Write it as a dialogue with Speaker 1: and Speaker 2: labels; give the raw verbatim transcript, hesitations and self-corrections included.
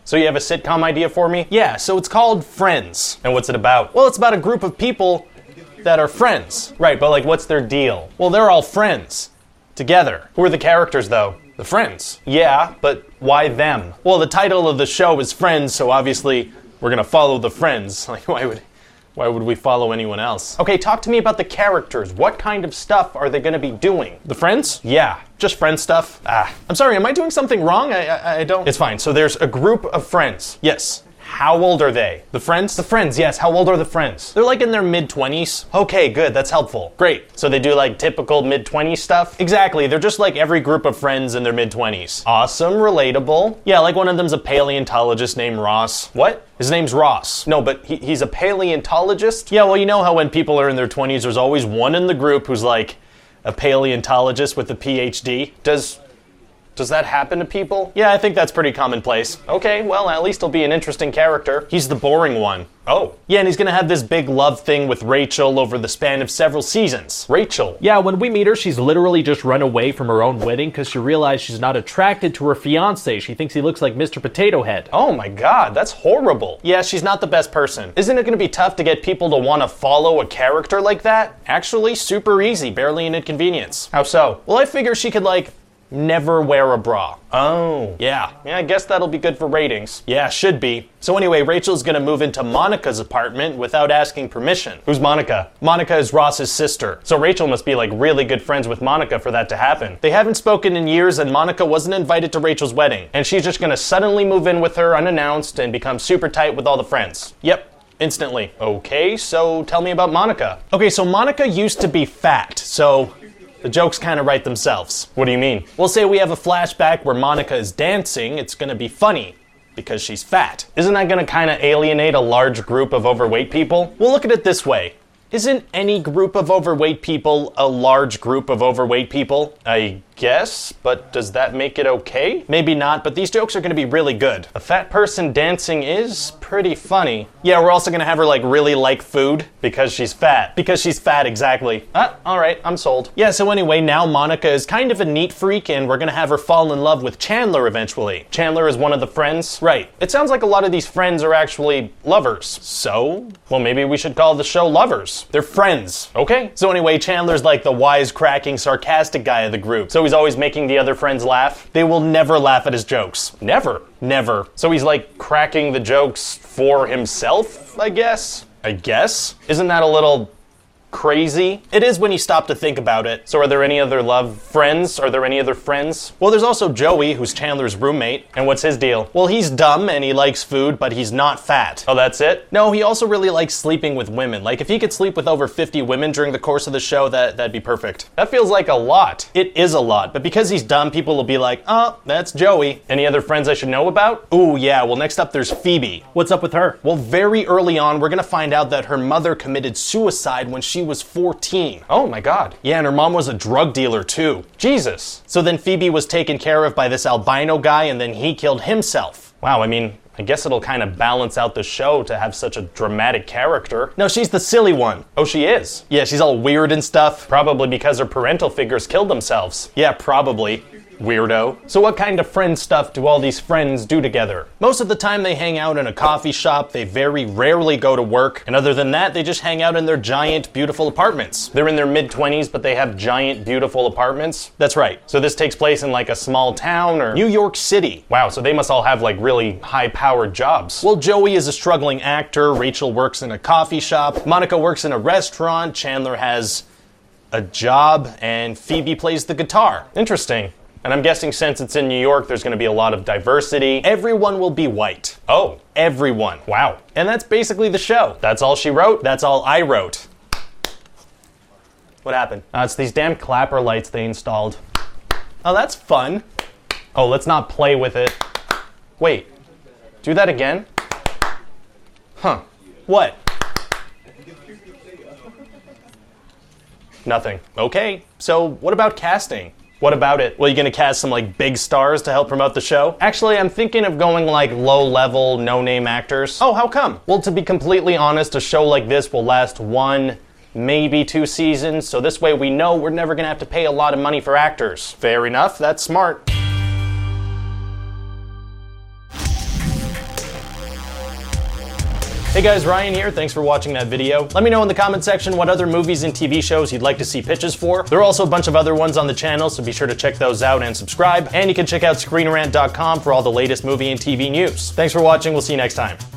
Speaker 1: So you have a sitcom idea for me? Yeah, so it's called Friends. And what's it about? Well, it's about a group of people that are friends. Right, but like what's their deal? Well, they're all friends. Together. Who are the characters though? The friends. Yeah, but why them? Well, the title of the show is Friends, so obviously we're gonna follow the friends. Like, why would... Why would we follow anyone else? Okay, talk to me about the characters. What kind of stuff are they gonna be doing? The friends? Yeah, just friend stuff. Ah, I'm sorry, am I doing something wrong? I, I, I don't... It's fine, so there's a group of friends. Yes. How old are they? The friends? The friends, yes. How old are the friends? They're like in their mid-twenties. Okay, good, that's helpful. Great. So they do like typical mid-twenties stuff? Exactly, they're just like every group of friends in their mid-twenties. Awesome, relatable. Yeah, like one of them's a paleontologist named Ross. What? His name's Ross. No, but he, he's a paleontologist? Yeah, well, you know how when people are in their twenties, there's always one in the group who's like a paleontologist with a P H D. Does... Does that happen to people? Yeah, I think that's pretty commonplace. Okay, well, at least he'll be an interesting character. He's the boring one. Oh. Yeah, and he's gonna have this big love thing with Rachel over the span of several seasons. Rachel?
Speaker 2: Yeah, when we meet her, she's literally just run away from her own wedding because she realized she's not attracted to her fiancé. She thinks he looks like Mister Potato Head.
Speaker 1: Oh my god, that's horrible. Yeah, she's not the best person. Isn't it gonna be tough to get people to want to follow a character like that? Actually, super easy, barely an inconvenience. How so? Well, I figure she could, like, never wear a bra. Oh. Yeah. Yeah, I guess that'll be good for ratings. Yeah, should be. So anyway, Rachel's gonna move into Monica's apartment without asking permission. Who's Monica? Monica is Ross's sister. So Rachel must be like really good friends with Monica for that to happen. They haven't spoken in years and Monica wasn't invited to Rachel's wedding. And she's just gonna suddenly move in with her unannounced and become super tight with all the friends. Yep. Instantly. Okay, so tell me about Monica. Okay, so Monica used to be fat, so the jokes kind of write themselves. What do you mean? We'll say we have a flashback where Monica is dancing, it's gonna be funny because she's fat. Isn't that gonna kind of alienate a large group of overweight people? We'll look at it this way. Isn't any group of overweight people a large group of overweight people? I guess, but does that make it okay? Maybe not, but these jokes are gonna be really good. A fat person dancing is pretty funny. Yeah, we're also gonna have her like really like food because she's fat. Because she's fat, exactly. Ah, all right, I'm sold. Yeah, so anyway, now Monica is kind of a neat freak and we're gonna have her fall in love with Chandler eventually. Chandler is one of the friends. Right. It sounds like a lot of these friends are actually lovers. So, well, maybe we should call the show Lovers. They're friends. Okay. So anyway, Chandler's like the wisecracking, sarcastic guy of the group. So he's always making the other friends laugh. They will never laugh at his jokes. Never. Never. So he's like cracking the jokes for himself, I guess? I guess? Isn't that a little crazy? It is when you stop to think about it. So are there any other love friends? Are there any other friends? Well, there's also Joey, who's Chandler's roommate. And what's his deal? Well, he's dumb and he likes food, but he's not fat. Oh, that's it? No, he also really likes sleeping with women. Like, if he could sleep with over fifty women during the course of the show, that, that'd be perfect. That feels like a lot. It is a lot, but because he's dumb, people will be like, oh, that's Joey. Any other friends I should know about? Ooh, yeah, well, next up there's Phoebe.
Speaker 2: What's up with her?
Speaker 1: Well, very early on, we're gonna find out that her mother committed suicide when she was fourteen. Oh my god. Yeah, and her mom was a drug dealer too. Jesus. So then Phoebe was taken care of by this albino guy and then he killed himself. Wow, I mean, I guess it'll kind of balance out the show to have such a dramatic character. No, she's the silly one. Oh, she is? Yeah, she's all weird and stuff. Probably because her parental figures killed themselves. Yeah, probably. Weirdo. So what kind of friend stuff do all these friends do together? Most of the time they hang out in a coffee shop, they very rarely go to work, and other than that, they just hang out in their giant, beautiful apartments. They're in their mid-twenties, but they have giant, beautiful apartments? That's right. So this takes place in like a small town or New York City. Wow, so they must all have like really high-powered jobs. Well, Joey is a struggling actor, Rachel works in a coffee shop, Monica works in a restaurant, Chandler has a job, and Phoebe plays the guitar. Interesting. And I'm guessing since it's in New York, there's gonna be a lot of diversity. Everyone will be white. Oh, everyone. Wow. And that's basically the show. That's all she wrote. That's all I wrote. What happened? Uh, it's these damn clapper lights they installed. Oh, that's fun. Oh, let's not play with it. Wait, do that again? Huh, what? Nothing. Okay, so what about casting? What about it? Well, you gonna cast some like big stars to help promote the show? Actually, I'm thinking of going like low-level, no-name actors. Oh, how come? Well, to be completely honest, a show like this will last one, maybe two seasons, so this way we know we're never gonna have to pay a lot of money for actors. Fair enough, that's smart. Hey guys, Ryan here. Thanks for watching that video. Let me know in the comment section what other movies and T V shows you'd like to see pitches for. There are also a bunch of other ones on the channel, so be sure to check those out and subscribe. And you can check out screen rant dot com for all the latest movie and T V news. Thanks for watching. We'll see you next time.